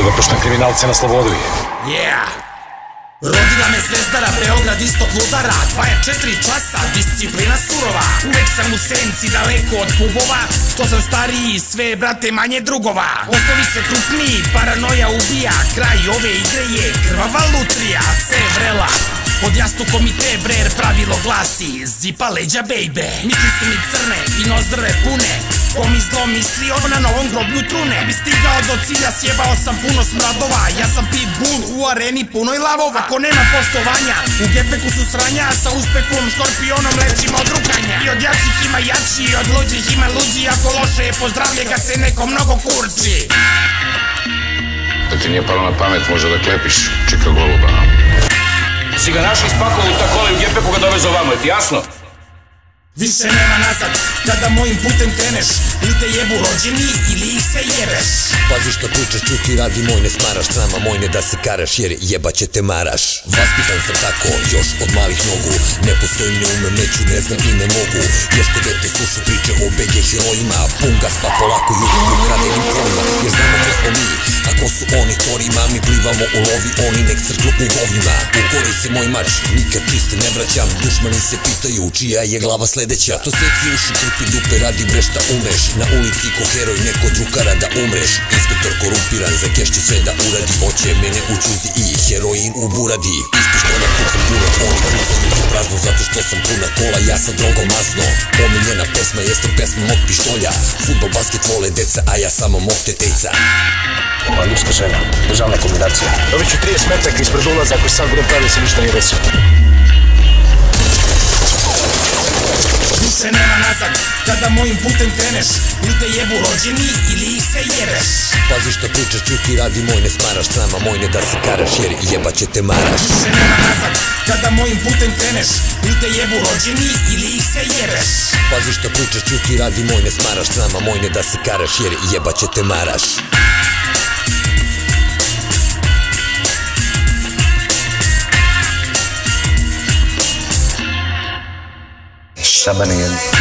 da puštam kriminalce na slobodu. Yeah! Rodila me Zvezdara, Beograd istok ludara 24 časa, disciplina surova. Uvek sam u senci, daleko od pubova. Što sam stariji, sve brate manje drugova. Osnovi se krupniji, paranoja ubija. Kraj ove igre je krvava lutrija. Ce vrela, pod jastukom i te brer, pravilo glasi zipa leđa bejbe. Misli su mi crne i nozdrve pune. Ko mi zlo mislio, na novom groblju trune. Bi stigao do cilja, sjebao sam puno smradova. Ja sam pitbull u areni punoj lavova. Ako nema poštovanja, u gepeku su sranja. Sa uspekom, škorpionom lečimo od rukanja. I od jačih ima jači, i od luđih ima luđi. Ako loše je pozdravlje ga se neko mnogo kurči. Da ti nije palo na pamet, možda da klepiš čika goluba. Si ga našli spakovu takole u gepeku ga dovezo vamo, je ti jasno? Više nema nazad, kada mojim putem kreneš. Ili te jebu rođeni, ili ih se jebeš. Pazi što pričaš, čuti radi moj, ne smaraš sama moj, ne da se karaš, jer jebaće te maraš. Vaspitan sam tako, još od malih nogu. Ne postojim, ne umem, neću, ne znam i ne mogu. Još kod dete slušu priče o BG herojima. Pun gas pa polako YouTube ukradenim kolima. Jer znamo ko smo mi, a ko su oni torima. Mi plivamo u lovi, oni nek crknu u govnima. Ukori se moj mač, nikad čiste ne vraćam. Dušmani se pitaju čija je glava sledeća. To seci uši, krpi dupe, radi bre šta umeš. Na ulici ko heroj, neko drugara da umreš. Inspektor korumpiran, za keš će sve da uradi. Hoće mene u čuzi i heroin u buradi. Iz pištolja pucam puno, oni pucaju u prazno. Zato što sam puna kola, ja sam drogom masno. Omiljena pesma jeste pesma mog pištolja. Futbol, basket vole deca, a ja samo mog tetejca. Ova ljudska žena, državna kombinacija. Dobit ću 30 metaka ispred ulaza, ako sad budem pravio se ništa nije desio. Više nema nazad, kada mojim putem kreneš. Ili te jebu rođeni, ili ih se jebeš. Pazi što pričaš, čuti radi moj, ne smaraš sama moj, ne da se karaš, jer jebaće te maraš. Više nema nazad, kada mojim putem kreneš. Ili te jebu rođeni, ili ih se jebeš. Pazi što pričaš, čuti radi moj, ne smaraš sama moj, ne da se karaš, jer jebaće te maraš. Šabanijan.